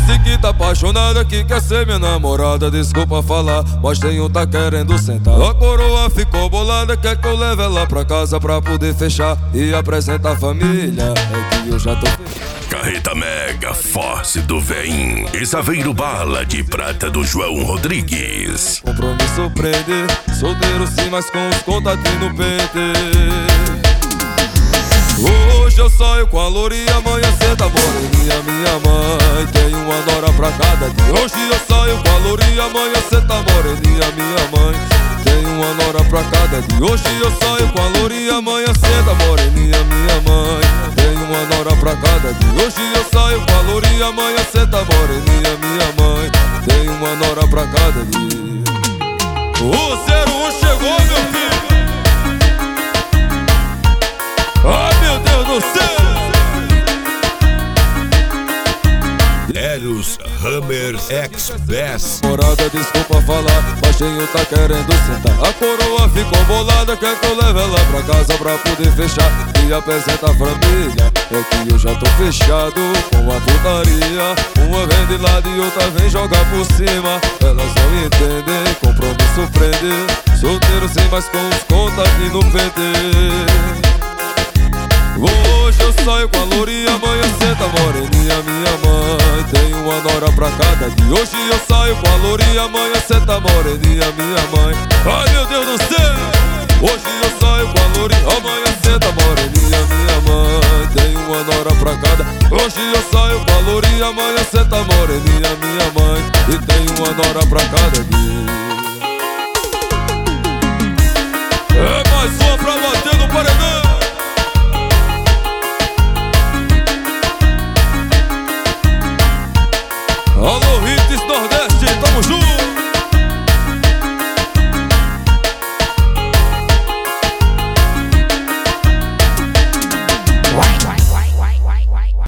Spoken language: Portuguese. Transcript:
disse que tá apaixonada, que quer ser minha namorada. Desculpa falar, mas tem um tá querendo sentar. A coroa ficou bolada, quer que eu leve ela pra casa pra poder fechar e apresentar a família. É que eu já tô fechado. Carreta Mega Force do Vem e Saveiro Bala de Prata do João Rodrigues. Compromisso prende, solteiro sim, mas com os contatinhos no pente. Hoje eu saio com a lourinha, amanhã cê tá moreninha, minha mãe. Tem uma nora pra cada dia. Hoje eu saio com a lourinha, amanhã cê tá moreninha, minha mãe. Tem uma nora pra cada dia. Hoje eu saio com a lourinha, amanhã cê tá moreninha, minha mãe. Tem uma nora pra cada dia. Hoje eu saio com a lourinha, amanhã cê tá moreninha, minha mãe. Tem uma nora pra cada dia. O 01 chegou, meu filho. Ai, meu Deus do céu! Eros Hammer X-Bass. Morada, desculpa falar, baixinho tá querendo sentar. A coroa ficou bolada, quer que eu leve ela pra casa pra poder fechar e apresentar a família. É que eu já tô fechado com a putaria. Uma vem de lado e outra vem jogar por cima. Elas não entendem, compromisso prende. Solteiro sim, mas com os contas aqui no PT. Hoje eu saio com a lourinha, amanhã cê tá moreninha, minha mãe. Tem uma nora pra cada dia. Hoje eu saio com a lourinha, amanhã cê tá moreninha, minha mãe. Ai, meu Deus do céu! Hoje eu saio com a lourinha, amanhã cê tá moreninha, minha mãe. Tem uma nora pra cada. Hoje eu saio com a lourinha, amanhã cê tá moreninha, minha mãe. E tem uma nora pra cada dia. É mais uma pra bater no paredão. Alô, Hits Nordeste.